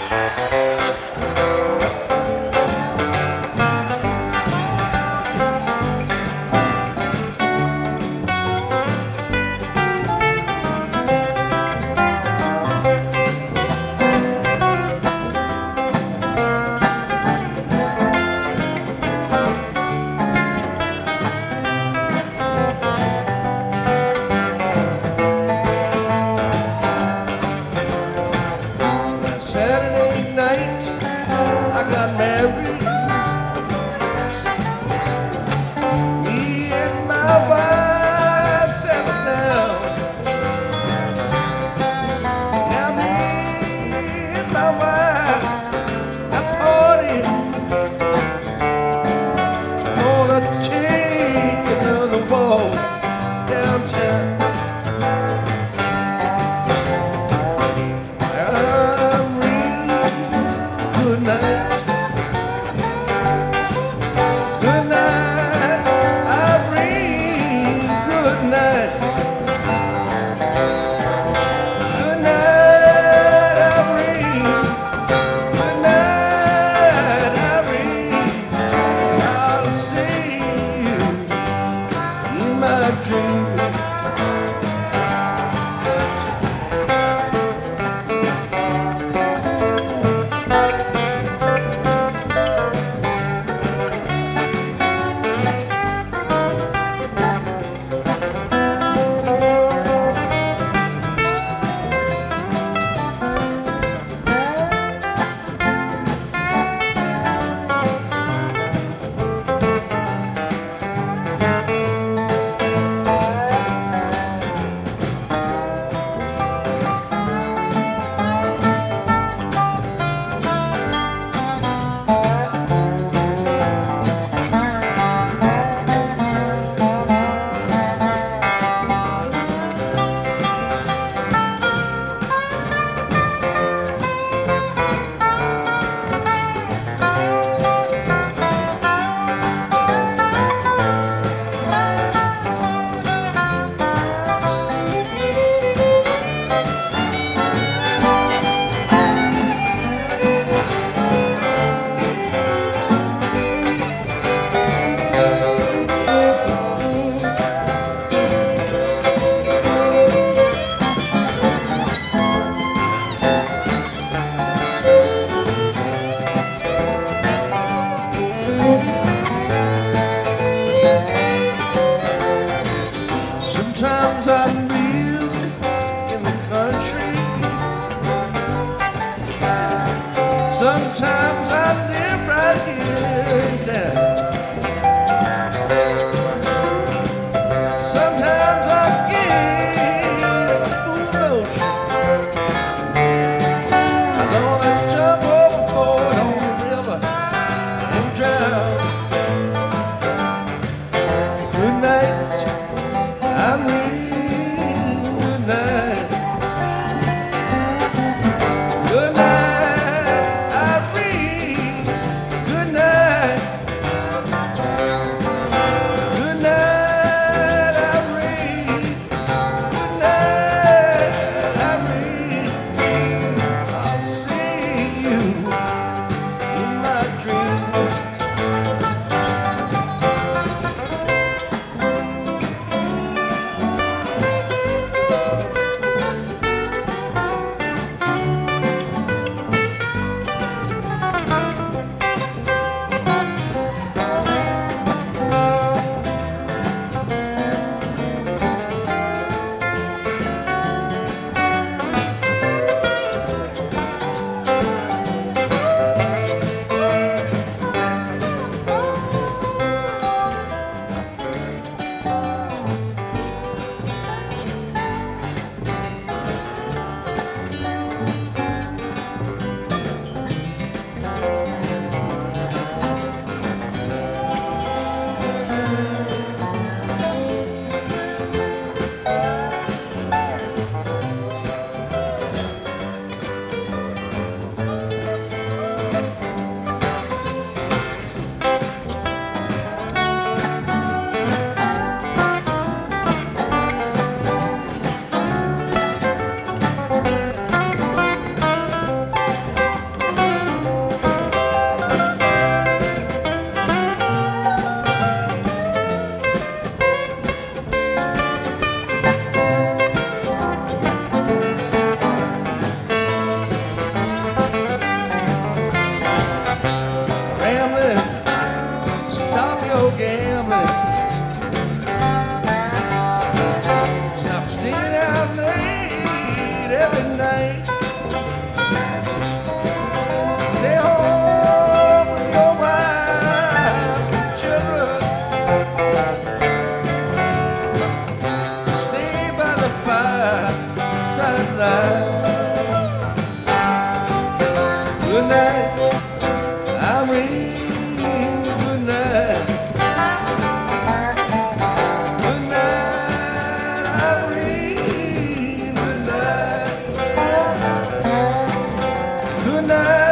Saturday night, I got married. Me and my wife settled down. Now me and my wife got party. Gonna take another walk downtown. Good night, good night, Irene. Good night, good night, Irene. Good night, Irene. I'll see you in my dreams. Sometimes I live in the country. Sometimes I live right here in town. Sometimes I get a fool notion. I gonna jump overboard on the river and drown. Good night, Irene. Good night. Good night, Irene. Good night. night, Irene. Good night. Good night, Irene. Good night. Good night.